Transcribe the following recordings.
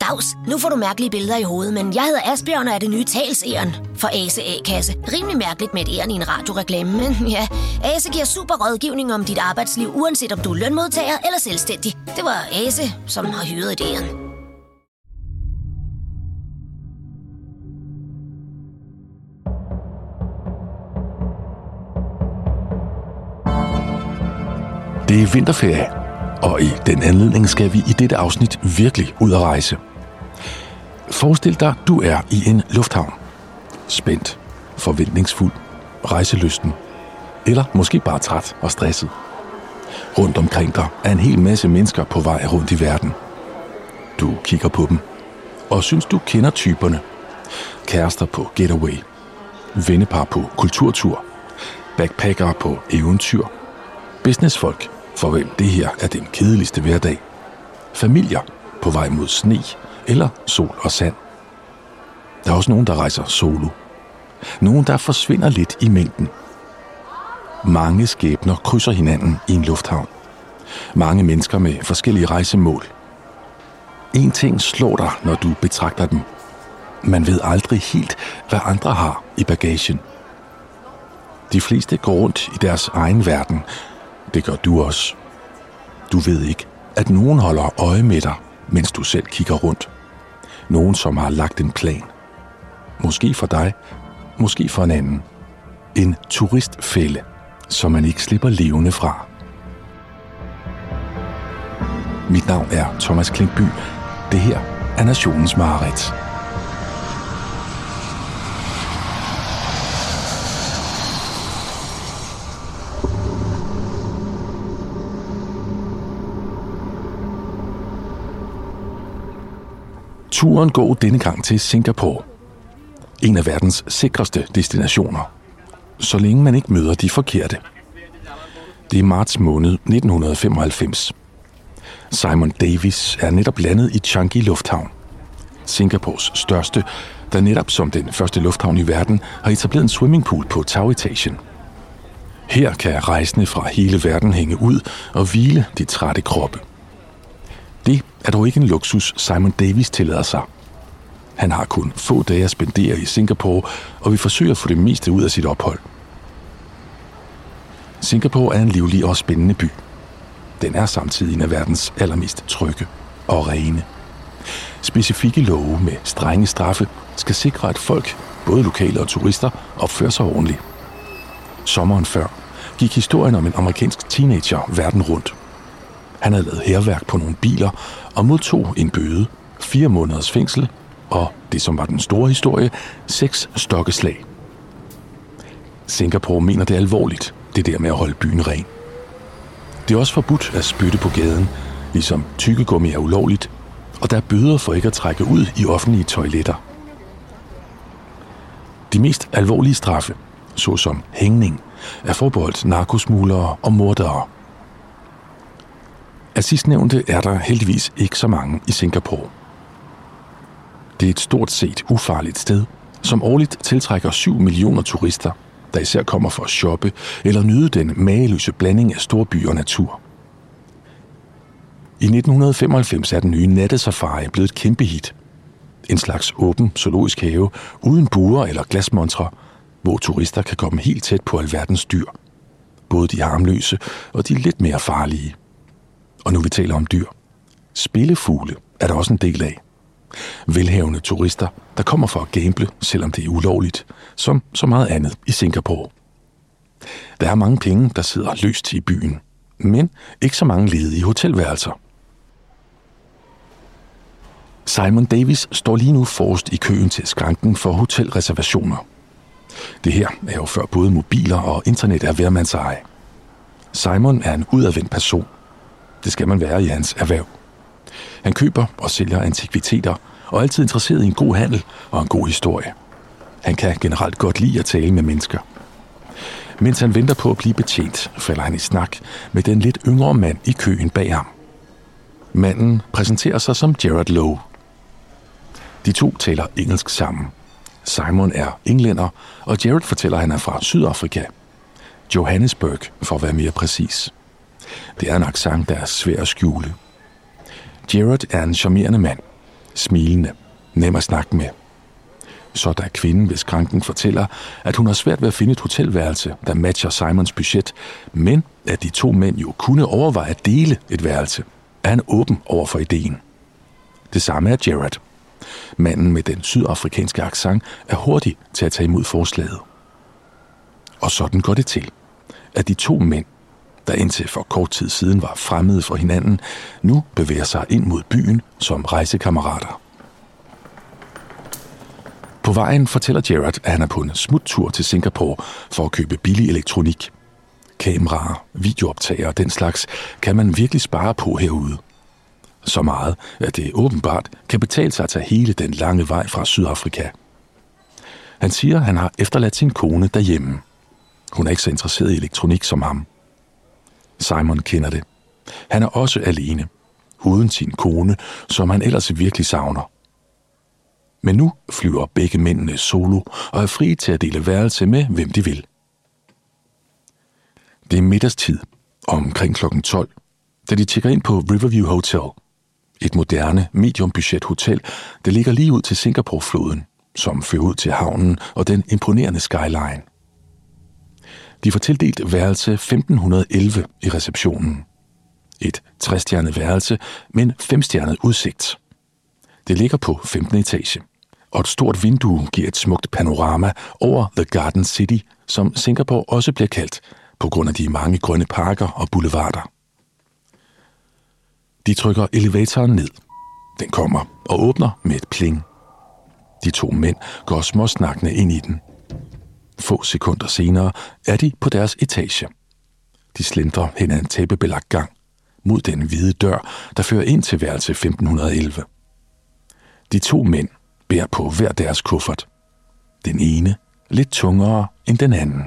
Dags. Nu får du mærkelige billeder i hovedet, men jeg hedder Asbjørn og er det nye talsæren for Ase A-kasse. Rimelig mærkeligt med et æren i en radioreklame, men ja, Ase giver super rådgivning om dit arbejdsliv, uanset om du er lønmodtager eller selvstændig. Det var Ase, som har hyret et æren. Det er vinterferie, og i den anledning skal vi i dette afsnit virkelig ud at rejse. Forestil dig, du er i en lufthavn. Spændt, forventningsfuld, rejselysten, eller måske bare træt og stresset. Rundt omkring dig er en hel masse mennesker på vej rundt i verden. Du kigger på dem, og synes du kender typerne. Kærester på getaway, vennepar på kulturtur, backpackere på eventyr, businessfolk, for hvem det her er den kedeligste hverdag. Familier på vej mod sne eller sol og sand. Der er også nogen, der rejser solo. Nogen, der forsvinder lidt i mængden. Mange skæbner krydser hinanden i en lufthavn. Mange mennesker med forskellige rejsemål. En ting slår dig, når du betragter dem. Man ved aldrig helt, hvad andre har i bagagen. De fleste går rundt i deres egen verden. Det gør du også. Du ved ikke, at nogen holder øje med dig, mens du selv kigger rundt. Nogen, som har lagt en plan. Måske for dig, måske for en anden. En turistfælde, som man ikke slipper levende fra. Mit navn er Thomas Klinkby. Det her er Nationens Mareridt. Turen går denne gang til Singapore. En af verdens sikreste destinationer. Så længe man ikke møder de forkerte. Det er marts måned 1995. Simon Davies er netop landet i Changi Lufthavn. Singapores største, der netop som den første lufthavn i verden har etableret en swimmingpool på tagetagen. Her kan rejsende fra hele verden hænge ud og hvile de trætte kroppe. Det er dog ikke en luksus, Simon Davies tillader sig. Han har kun få dage at spendere i Singapore, og vil forsøge at få det meste ud af sit ophold. Singapore er en livlig og spændende by. Den er samtidig en af verdens allermest trygge og rene. Specifikke love med strenge straffe skal sikre, at folk, både lokale og turister, opfører sig ordentligt. Sommeren før gik historien om en amerikansk teenager verden rundt. Han havde lavet hærværk på nogle biler og modtog en bøde, 4 måneders fængsel og, det som var den store historie, 6 stokkeslag. Singapore mener det alvorligt, det der med at holde byen ren. Det er også forbudt at spytte på gaden, ligesom tyggegummi er ulovligt, og der er bøder for ikke at trække ud i offentlige toiletter. De mest alvorlige straffe, såsom hængning, er forbeholdt narkosmuglere og mordere. Af sidstnævnte er der heldigvis ikke så mange i Singapore. Det er et stort set ufarligt sted, som årligt tiltrækker 7 millioner turister, der især kommer for at shoppe eller nyde den mageløse blanding af storby og natur. I 1995 er den nye nattesafari blevet et kæmpe hit. En slags åben zoologisk have uden buer eller glasmontre, hvor turister kan komme helt tæt på alverdens dyr. Både de harmløse og de lidt mere farlige. Og nu vi taler om dyr. Spillefugle er der også en del af. Velhavende turister, der kommer for at gamble, selvom det er ulovligt, som så meget andet i Singapore. Der er mange penge, der sidder løst i byen, men ikke så mange ledige hotelværelser. Simon Davies står lige nu forrest i køen til skranken for hotelreservationer. Det her er jo før både mobiler og internet er hvermandseje. Simon er en udadvendt person. Det skal man være i hans erhverv. Han køber og sælger antikviteter og er altid interesseret i en god handel og en god historie. Han kan generelt godt lide at tale med mennesker. Mens han venter på at blive betjent, falder han i snak med den lidt yngre mand i køen bag ham. Manden præsenterer sig som Gerard Lowe. De to taler engelsk sammen. Simon er englænder, og Gerard fortæller, at han er fra Sydafrika. Johannesburg, for at være mere præcis. Det er en accent, der er svær at skjule. Gerard er en charmerende mand. smilende, nem at snakke med. Så da kvinden ved skranken fortæller, at hun har svært ved at finde et hotelværelse, der matcher Simons budget, men at de to mænd jo kunne overveje at dele et værelse, er han åben over for ideen. Det samme er Gerard. Manden med den sydafrikanske accent er hurtig til at tage imod forslaget. Og sådan går det til, at de to mænd, der indtil for kort tid siden var fremmede for hinanden, nu bevæger sig ind mod byen som rejsekammerater. På vejen fortæller Gerard, at han er på en smuttur til Singapore for at købe billig elektronik. Kameraer, videooptagere og den slags kan man virkelig spare på herude. Så meget, at det åbenbart kan betale sig at tage hele den lange vej fra Sydafrika. Han siger, at han har efterladt sin kone derhjemme. Hun er ikke så interesseret i elektronik som ham. Simon kender det. Han er også alene, uden sin kone, som han ellers virkelig savner. Men nu flyver begge mændene solo og er fri til at dele værelse med, hvem de vil. Det er middagstid, omkring kl. 12, da de tjekker ind på Riverview Hotel. Et moderne, mediumbudget hotel, der ligger lige ud til Singapore-floden, som fører ud til havnen og den imponerende skyline. De får tildelt værelse 1511 i receptionen. Et 3-stjernet værelse med en 5-stjernet udsigt. Det ligger på 15. etage, og et stort vindue giver et smukt panorama over The Garden City, som Singapore også bliver kaldt, på grund af de mange grønne parker og boulevarder. De trykker elevatoren ned. Den kommer og åbner med et pling. De to mænd går småsnakkende ind i den. Få sekunder senere er de på deres etage. De slentrer hen ad en tæppebelagt gang mod den hvide dør, der fører ind til værelse 1511. De to mænd bærer på hver deres kuffert. Den ene lidt tungere end den anden.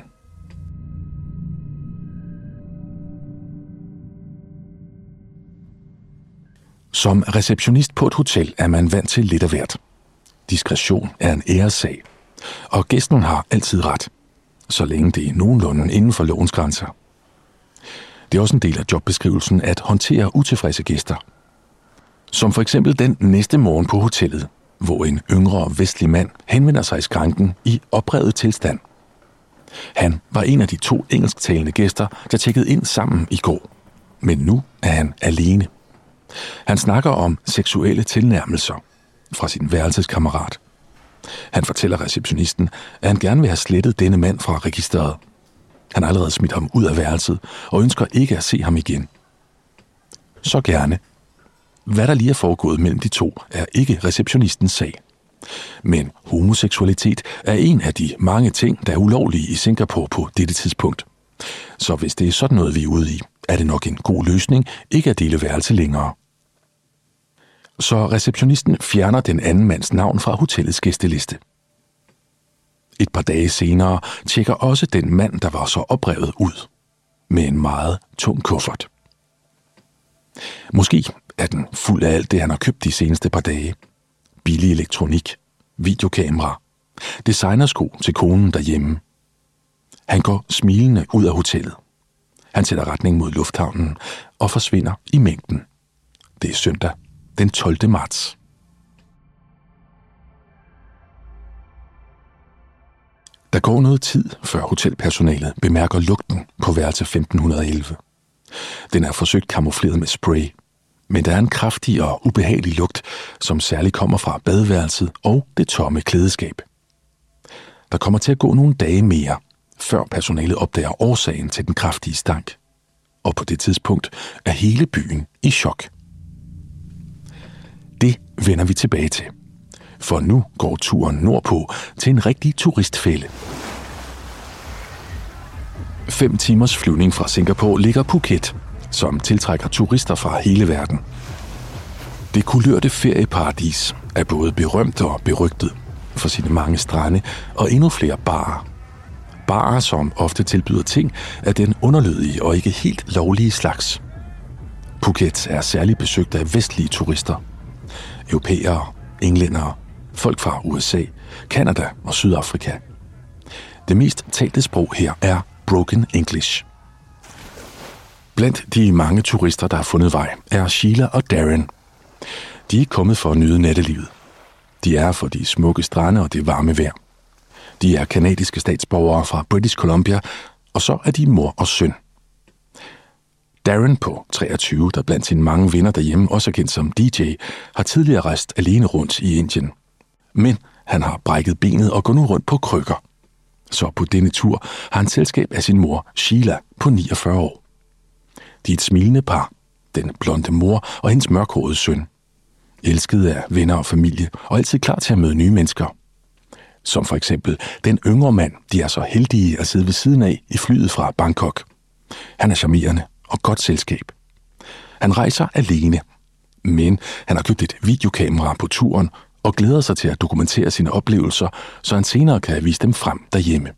Som receptionist på et hotel er man vant til lidt af hvert. Diskretion er en æressag, og gæsten har altid ret, så længe det er nogenlunde inden for lovens grænser. Det er også en del af jobbeskrivelsen at håndtere utilfredse gæster. Som for eksempel den næste morgen på hotellet, hvor en yngre vestlig mand henvender sig i skranken i oprevet tilstand. Han var en af de 2 engelsktalende gæster, der tjekkede ind sammen i går, men nu er han alene. Han snakker om seksuelle tilnærmelser fra sin værelseskammerat. Han fortæller receptionisten, at han gerne vil have slettet denne mand fra registeret. Han har allerede smidt ham ud af værelset og ønsker ikke at se ham igen. Så gerne. Hvad der lige er foregået mellem de to, er ikke receptionistens sag. Men homoseksualitet er en af de mange ting, der er ulovlige i Singapore på dette tidspunkt. Så hvis det er sådan noget, vi er ude i, er det nok en god løsning ikke at dele værelse længere. Så receptionisten fjerner den anden mands navn fra hotellets gæsteliste. Et par dage senere tjekker også den mand, der var så oprevet ud, med en meget tung kuffert. Måske er den fuld af alt det, han har købt de seneste par dage. Billig elektronik, videokamera, designersko til konen derhjemme. Han går smilende ud af hotellet. Han sætter retning mod lufthavnen og forsvinder i mængden. Det er søndag den 12. marts. Der går noget tid, før hotelpersonalet bemærker lugten på værelse 1511. Den er forsøgt kamufleret med spray, men der er en kraftig og ubehagelig lugt, som særligt kommer fra badeværelset og det tomme klædeskab. Der kommer til at gå nogle dage mere, før personalet opdager årsagen til den kraftige stank. Og på det tidspunkt er hele byen i chok. Det vender vi tilbage til. For nu går turen nordpå til en rigtig turistfælde. 5 timers flyvning fra Singapore ligger Phuket, som tiltrækker turister fra hele verden. Det kulørte ferieparadis er både berømt og berygtet for sine mange strande og endnu flere barer. Barer, som ofte tilbyder ting af den underlødige og ikke helt lovlige slags. Phuket er særligt besøgt af vestlige turister. Europæere, englændere, folk fra USA, Canada og Sydafrika. Det mest talte sprog her er broken English. Blandt de mange turister, der har fundet vej, er Sheila og Darren. De er ikke kommet for at nyde nattelivet. De er for de smukke strande og det varme vejr. De er kanadiske statsborgere fra British Columbia, og så er de mor og søn. Darren på 23, der blandt sine mange venner derhjemme også er kendt som DJ, har tidligere rejst alene rundt i Indien. Men han har brækket benet og går nu rundt på krykker. Så på denne tur har han selskab af sin mor, Sheila, på 49 år. De er et smilende par, den blonde mor og hendes mørkhårede søn. Elskede af venner og familie, og altid klar til at møde nye mennesker. Som for eksempel den yngre mand, de er så heldige at sidde ved siden af i flyet fra Bangkok. Han er charmerende og godt selskab. Han rejser alene, men han har købt et videokamera på turen og glæder sig til at dokumentere sine oplevelser, så han senere kan vise dem frem derhjemme.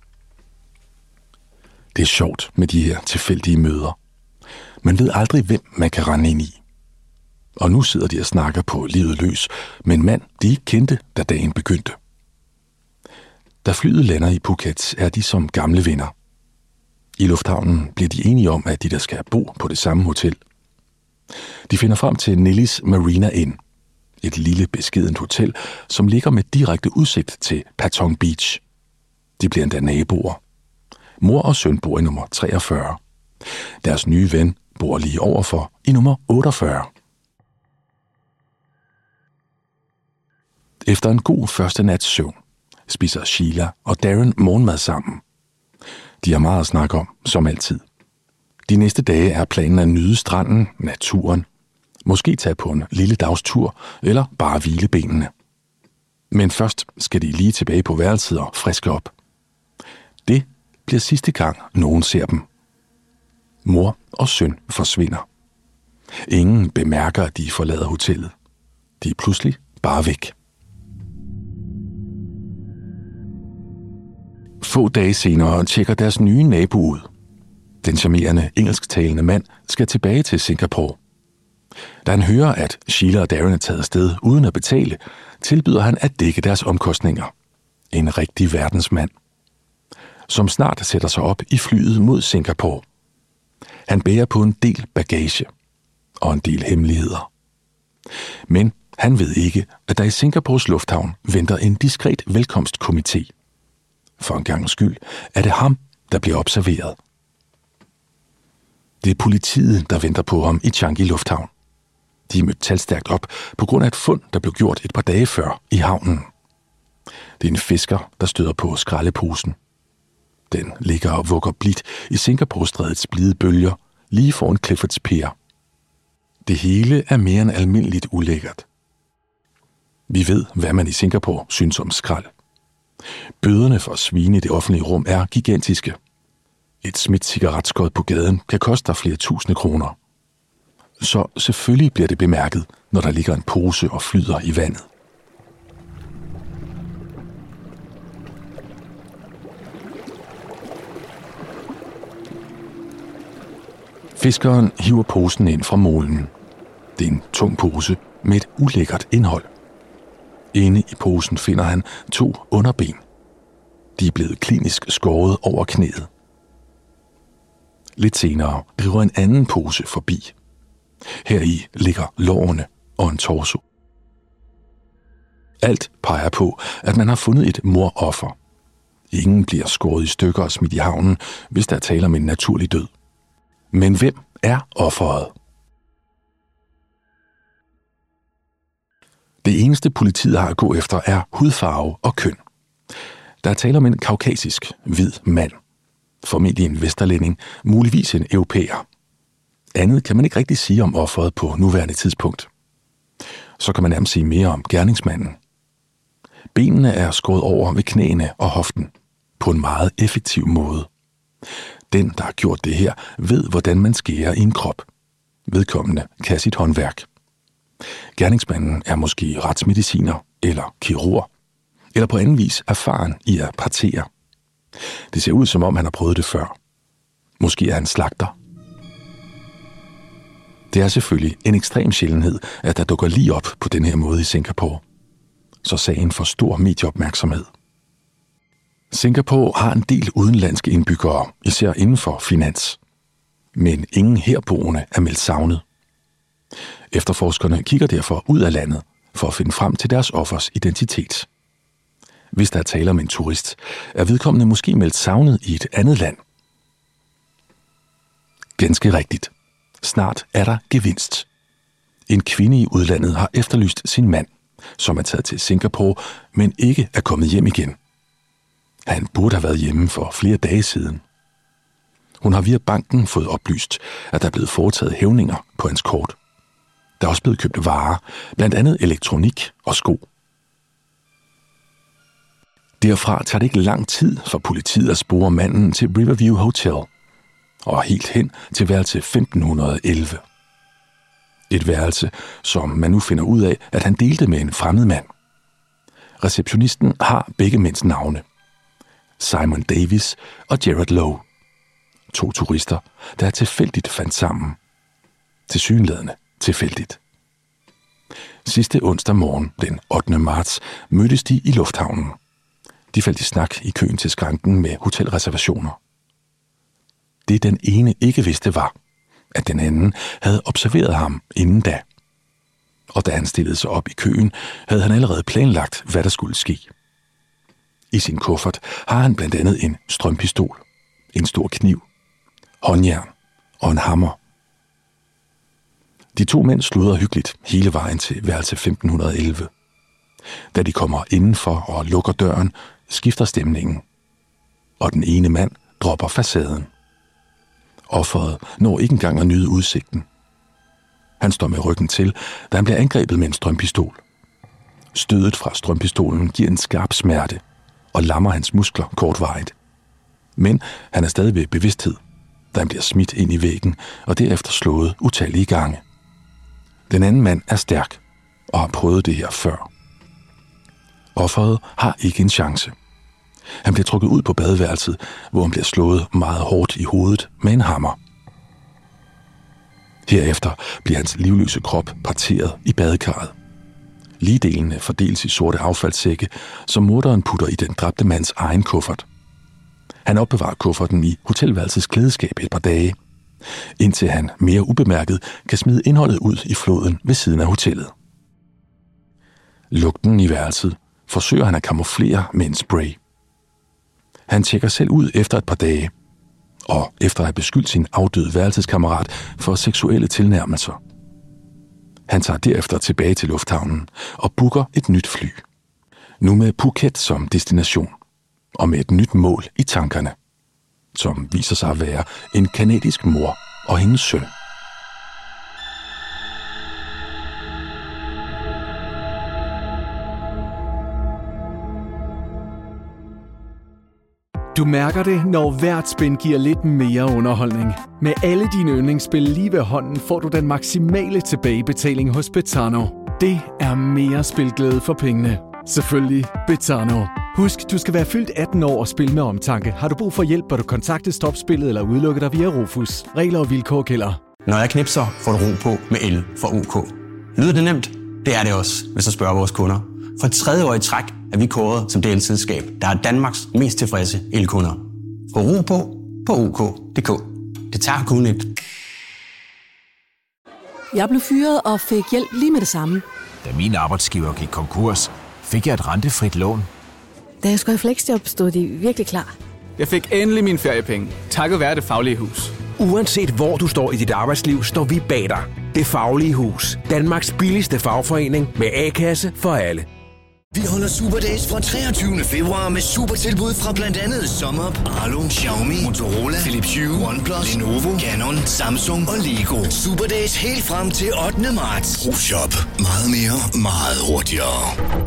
Det er sjovt med de her tilfældige møder. Man ved aldrig, hvem man kan rende ind i. Og nu sidder de og snakker på livet løs med en mand, de ikke kendte, da dagen begyndte. Da flyet lander i Phuket, er de som gamle venner. I lufthavnen bliver de enige om, at de der skal bo på det samme hotel. De finder frem til Nellis Marina Inn, et lille beskedent hotel, som ligger med direkte udsigt til Patong Beach. De bliver endda naboer. Mor og søn bor i nummer 43. Deres nye ven bor lige overfor i nummer 48. Efter en god første nats søvn spiser Sheila og Darren morgenmad sammen. De har meget at snakke om, som altid. De næste dage er planen at nyde stranden, naturen, måske tage på en lille dagstur eller bare hvile benene. Men først skal de lige tilbage på værelset og friske op. Det bliver sidste gang, nogen ser dem. Mor og søn forsvinder. Ingen bemærker, at de forlader hotellet. De er pludselig bare væk. Få dage senere tjekker deres nye nabo ud. Den charmerende engelsktalende mand skal tilbage til Singapore. Da han hører, at Sheila og Darren er taget afsted uden at betale, tilbyder han at dække deres omkostninger. En rigtig verdensmand, som snart sætter sig op i flyet mod Singapore. Han bærer på en del bagage og en del hemmeligheder. Men han ved ikke, at der i Singapores lufthavn venter en diskret velkomstkomité. For en gangs skyld er det ham, der bliver observeret. Det er politiet, der venter på ham i Changi Lufthavn. De er mødt talstærkt op på grund af et fund, der blev gjort et par dage før i havnen. Det er en fisker, der støder på skraldeposen. Den ligger og vugger blidt i Singapore-strædets blide bølger, lige foran Cliffords Pier. Det hele er mere end almindeligt ulækkert. Vi ved, hvad man i Singapore synes om skrald. Bøderne for at svine i det offentlige rum er gigantiske. Et smidt cigaretskod på gaden kan koste dig flere tusinde kroner. Så selvfølgelig bliver det bemærket, når der ligger en pose og flyder i vandet. Fiskeren hiver posen ind fra molen. Det er en tung pose med et ulækkert indhold. Inde i posen finder han 2 underben. De er blevet klinisk skåret over knæet. Lidt senere river en anden pose forbi. Heri ligger lårene og en torso. Alt peger på, at man har fundet et moroffer. Ingen bliver skåret i stykker og smidt i havnen, hvis der taler om en naturlig død. Men hvem er offeret? Det eneste politiet har at gå efter er hudfarve og køn. Der er tale om en kaukasisk, hvid mand. Formentlig en vesterlænding, muligvis en europæer. Andet kan man ikke rigtig sige om offeret på nuværende tidspunkt. Så kan man nærmest sige mere om gerningsmanden. Benene er skåret over ved knæene og hoften på en meget effektiv måde. Den, der har gjort det her, ved, hvordan man skærer i en krop. Vedkommende kan sit håndværk. Gerningsmanden er måske retsmediciner eller kirurg, eller på anden vis erfaren i at partere. Det ser ud, som om han har prøvet det før. Måske er han slagter. Det er selvfølgelig en ekstrem sjældenhed, at der dukker lige op på den her måde i Singapore. Så sagen får stor medieopmærksomhed. Singapore har en del udenlandske indbyggere, især inden for finans. Men ingen herboende er meldt savnet. Efterforskerne kigger derfor ud af landet for at finde frem til deres offers identitet. Hvis der er tale om en turist, er vedkommende måske meldt savnet i et andet land. Ganske rigtigt. Snart er der gevinst. En kvinde i udlandet har efterlyst sin mand, som er taget til Singapore, men ikke er kommet hjem igen. Han burde have været hjemme for flere dage siden. Hun har via banken fået oplyst, at der er blevet foretaget hævninger på hans kort. Der er også blevet købt varer, blandt andet elektronik og sko. Derfra tager det ikke lang tid for politiet at spore manden til Riverview Hotel, og helt hen til værelse 1511. Et værelse, som man nu finder ud af, at han delte med en fremmed mand. Receptionisten har begge mænds navne. Simon Davis og Gerard Lowe. 2 turister, der tilfældigt fandt sammen. Tilsyneladende tilfældigt. Sidste onsdag morgen, den 8. marts, mødtes de i lufthavnen. De faldt i snak i køen til skranken med hotelreservationer. Det den ene ikke vidste var, at den anden havde observeret ham inden da. Og da han stillede sig op i køen, havde han allerede planlagt, hvad der skulle ske. I sin kuffert har han blandt andet en strømpistol, en stor kniv, håndjern og en hammer. De 2 mænd sludrer hyggeligt hele vejen til værelse 1511. Da de kommer indenfor og lukker døren, skifter stemningen, og den ene mand dropper facaden. Offeret når ikke engang at nyde udsigten. Han står med ryggen til, da han bliver angrebet med en strømpistol. Stødet fra strømpistolen giver en skarp smerte og lammer hans muskler kortvarigt. Men han er stadig ved bevidsthed, da han bliver smidt ind i væggen og derefter slået utallige gange. Den anden mand er stærk og har prøvet det her før. Offeret har ikke en chance. Han bliver trukket ud på badeværelset, hvor han bliver slået meget hårdt i hovedet med en hammer. Herefter bliver hans livløse krop parteret i badekarret. Ligdelene fordeles i sorte affaldssække, som morderen putter i den dræbte mands egen kuffert. Han opbevarer kufferten i hotelværelsets klædeskab et par dage, indtil han mere ubemærket kan smide indholdet ud i floden ved siden af hotellet. Lugten i værelset forsøger han at kamuflere med en spray. Han tjekker selv ud efter et par dage, og efter at have beskyldt sin afdøde værelseskammerat for seksuelle tilnærmelser. Han tager derefter tilbage til lufthavnen og booker et nyt fly. Nu med Phuket som destination, og med et nyt mål i tankerne, som viser sig at være en canadisk mor og hendes søn. Du mærker det, når hvert spin giver lidt mere underholdning. Med alle dine yndlingsspil lige ved hånden får du den maksimale tilbagebetaling hos Betano. Det er mere spilglæde for pengene. Selvfølgelig Betano. Husk, du skal være fyldt 18 år og spille med omtanke. Har du brug for hjælp, bør du kontakte Stopspillet eller udelukke dig via Rufus. Regler og vilkår gælder. Når jeg knipser, får du ro på med el fra OK. Lyder det nemt? Det er det også, hvis du spørger vores kunder. For 3. år i træk er vi kåret som det elselskab, der er Danmarks mest tilfredse elkunder. Få ro på OK.dk. Det tager kun et. Jeg blev fyret og fik hjælp lige med det samme. Da min arbejdsgiver gik konkurs, fik jeg et rentefrit lån. Da jeg skulle i fleksjob, stod de virkelig klar. Jeg fik endelig mine feriepenge, takket være Det Faglige Hus. Uanset hvor du står i dit arbejdsliv, står vi bag dig. Det Faglige Hus. Danmarks billigste fagforening med A-kasse for alle. Vi holder Superdays fra 23. februar med supertilbud fra blandt andet SumUp, Arlo, Xiaomi, Motorola, Philips Hue, OnePlus, Lenovo, Canon, Samsung og Lego. Superdays helt frem til 8. marts. ProShop. Meget mere, meget hurtigere.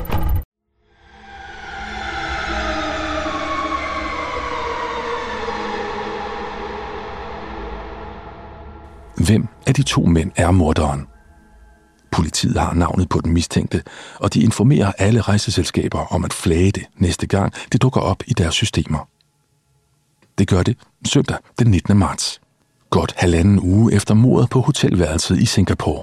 Hvem af de 2 mænd er morderen? Politiet har navnet på den mistænkte, og de informerer alle rejseselskaber om at flage det næste gang, det dukker op i deres systemer. Det gør det søndag den 19. marts. Godt 1,5 uge efter mordet på hotelværelset i Singapore.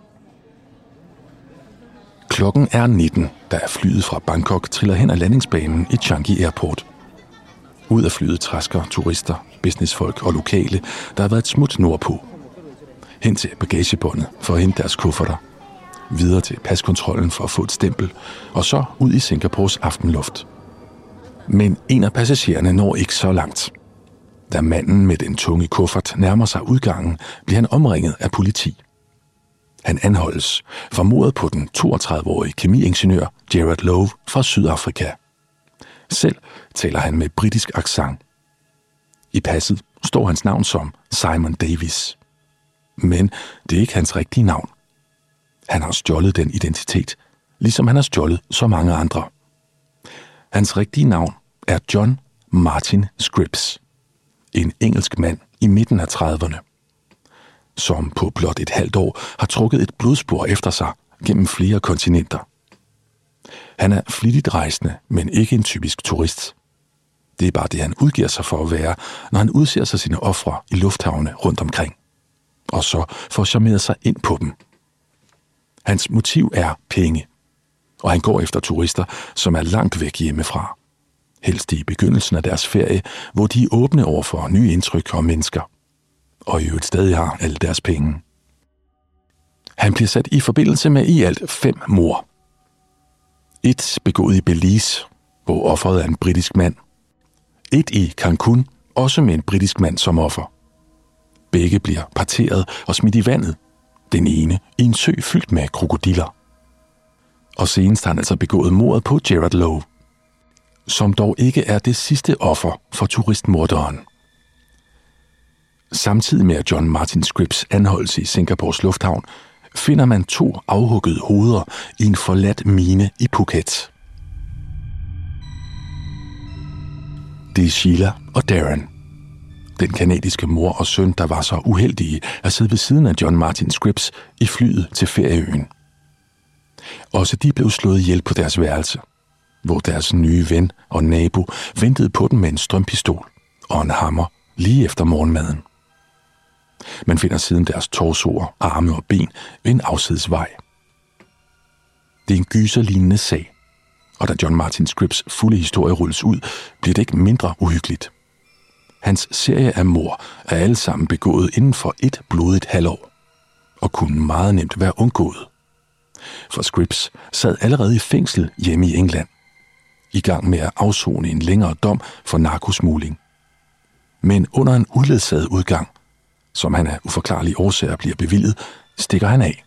Klokken er 19, da flyet fra Bangkok triller hen ad landingsbanen i Changi Airport. Ud af flyet træsker turister, businessfolk og lokale, der har været et smut nordpå. hen til bagagebåndet for at hente deres kufferter, videre til paskontrollen for at få et stempel, og så ud i Singapores aftenluft. Men en af passagererne når ikke så langt. Da manden med den tunge kuffert nærmer sig udgangen, bliver han omringet af politi. Han anholdes for mordet på den 32-årige kemiingeniør Gerard Lowe fra Sydafrika. Selv taler han med britisk accent. I passet står hans navn som Simon Davis. Men det er ikke hans rigtige navn. Han har stjålet den identitet, ligesom han har stjålet så mange andre. Hans rigtige navn er John Martin Scripps, en engelsk mand i midten af 30'erne, som på blot et halvt år har trukket et blodspor efter sig gennem flere kontinenter. Han er flittigt rejsende, men ikke en typisk turist. Det er bare det, han udgiver sig for at være, når han udser sig sine ofre i lufthavne rundt omkring, og så får charmeret sig ind på dem. Hans motiv er penge, og han går efter turister, som er langt væk hjemmefra. Helst i begyndelsen af deres ferie, hvor de er åbne over for nye indtryk og mennesker, og i øvrigt stadig har alle deres penge. Han bliver sat i forbindelse med i alt 5 mord. 1 begået i Belize, hvor offeret er en britisk mand. 1 i Cancun, også med en britisk mand som offer. Begge bliver parteret og smidt i vandet. Den ene i en sø fyldt med krokodiller. Og senest har han altså begået mordet på Gerard Lowe, som dog ikke er det sidste offer for turistmorderen. Samtidig med John Martin Scripps anholdelse i Singapores lufthavn, finder man 2 afhuggede hoveder i en forladt mine i Phuket. Det er Sheila og Darren, den kanadiske mor og søn, der var så uheldige at sidde ved siden af John Martin Scripps i flyet til ferieøen. Også de blev slået ihjel på deres værelse, hvor deres nye ven og nabo ventede på dem med en strømpistol og en hammer lige efter morgenmaden. Man finder siden deres torsoer, arme og ben ved en afsidesvej. Det er en gyserlignende sag, og da John Martin Scripps fulde historie rulles ud, bliver det ikke mindre uhyggeligt. Hans serie af mord er alle sammen begået inden for et blodigt halvår, og kunne meget nemt være undgået. For Scripps sad allerede i fængsel hjemme i England, i gang med at afsone en længere dom for narkosmugling. Men under en uledsaget udgang, som han af uforklarlige årsager bliver bevilget, stikker han af.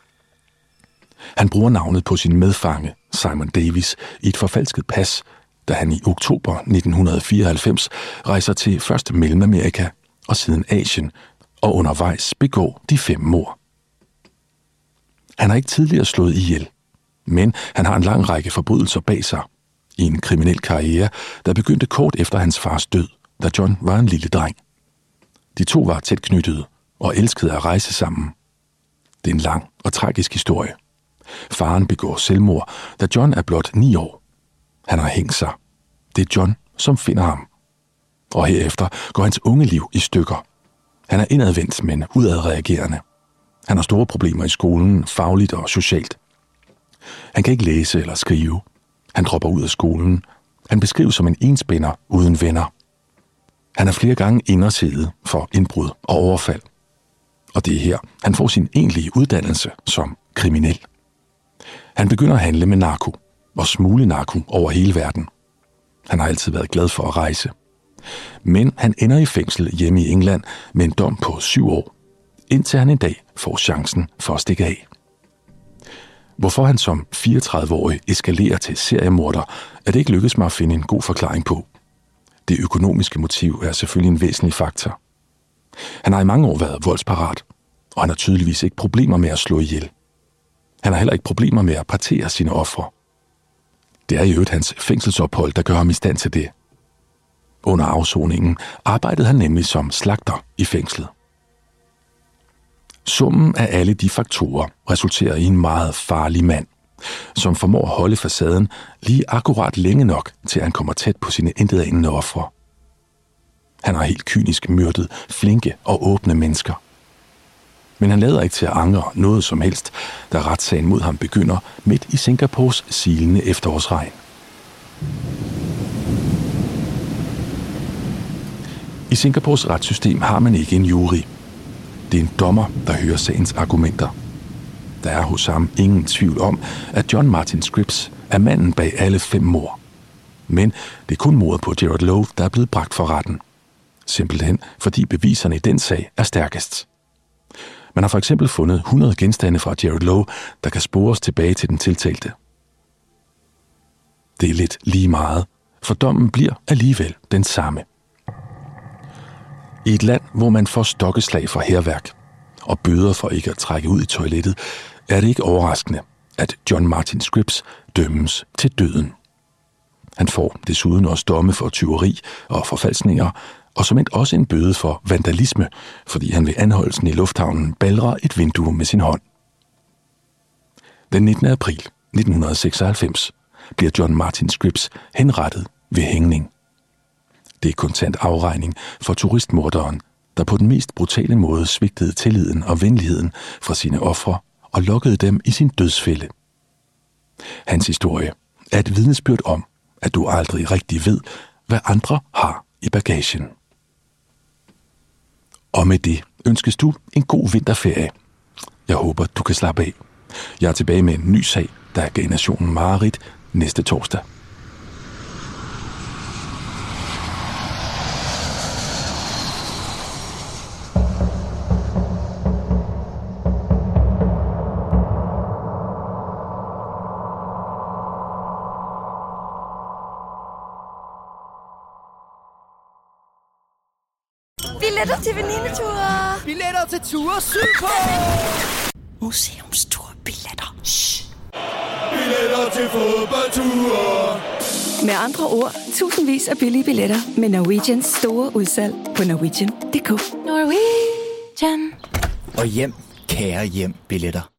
Han bruger navnet på sin medfange, Simon Davis, i et forfalsket pas, da han i oktober 1994 rejser til først Mellemamerika og siden Asien, og undervejs begår de 5 mord. Han har ikke tidligere slået ihjel, men han har en lang række forbrydelser bag sig i en kriminel karriere, der begyndte kort efter hans fars død, da John var en lille dreng. De 2 var tæt knyttede og elskede at rejse sammen. Det er en lang og tragisk historie. Faren begår selvmord, da John er blot 9 år. Han har hængt sig. Det er John, som finder ham. Og herefter går hans unge liv i stykker. Han er indadvendt, men udadreagerende. Han har store problemer i skolen, fagligt og socialt. Han kan ikke læse eller skrive. Han dropper ud af skolen. Han beskrives som en enspænder uden venner. Han er flere gange indersiddet for indbrud og overfald. Og det er her, han får sin egentlige uddannelse som kriminel. Han begynder at handle med narko og smugle narko over hele verden. Han har altid været glad for at rejse. Men han ender i fængsel hjemme i England med en dom på 7 år, indtil han en dag får chancen for at stikke af. Hvorfor han som 34-årig eskalerer til seriemorder, er det ikke lykkedes mig at finde en god forklaring på. Det økonomiske motiv er selvfølgelig en væsentlig faktor. Han har i mange år været voldsparat, og han har tydeligvis ikke problemer med at slå ihjel. Han har heller ikke problemer med at partere sine ofre. Det er i øvrigt hans fængselsophold, der gør ham i stand til det. Under afsoningen arbejdede han nemlig som slagter i fængslet. Summen af alle de faktorer resulterer i en meget farlig mand, som formår at holde facaden lige akkurat længe nok, til han kommer tæt på sine intetanende ofre. Han har helt kynisk myrdet flinke og åbne mennesker. Men han lader ikke til at angre noget som helst, da retssagen mod ham begynder midt i Singapores silende efterårsregn. I Singapores retssystem har man ikke en jury. Det er en dommer, der hører sagens argumenter. Der er hos ham ingen tvivl om, at John Martin Scripps er manden bag alle 5 mord. Men det er kun mordet på Gerard Lowe, der er blevet bragt for retten. Simpelthen fordi beviserne i den sag er stærkest. Man har for eksempel fundet 100 genstande fra Gerard Lowe, der kan spores tilbage til den tiltalte. Det er lidt lige meget, for dommen bliver alligevel den samme. I et land, hvor man får stokkeslag for hærværk og bøder for ikke at trække ud i toilettet, er det ikke overraskende, at John Martin Scripps dømmes til døden. Han får desuden også domme for tyveri og forfalskninger, og som også en bøde for vandalisme, fordi han ved anholdelsen i lufthavnen balrer et vindue med sin hånd. Den 19. april 1996 bliver John Martin Scripps henrettet ved hængning. Det er kontant afregning for turistmorderen, der på den mest brutale måde svigtede tilliden og venligheden fra sine ofre og lokkede dem i sin dødsfælde. Hans historie er et vidnesbyrd om, at du aldrig rigtig ved, hvad andre har i bagagen. Og med det ønskes du en god vinterferie. Jeg håber, du kan slappe af. Jeg er tilbage med en ny sag, der gav nationen mareridt næste torsdag. Billetter til venineture. Billetter til ture sydpå. Museumstur. Billetter. Shh. Billetter til fodboldture. Med andre ord, tusindvis af billige billetter med Norwegians store udsalg på Norwegian.dk. Norwegian. Og hjem, kære hjem, billetter.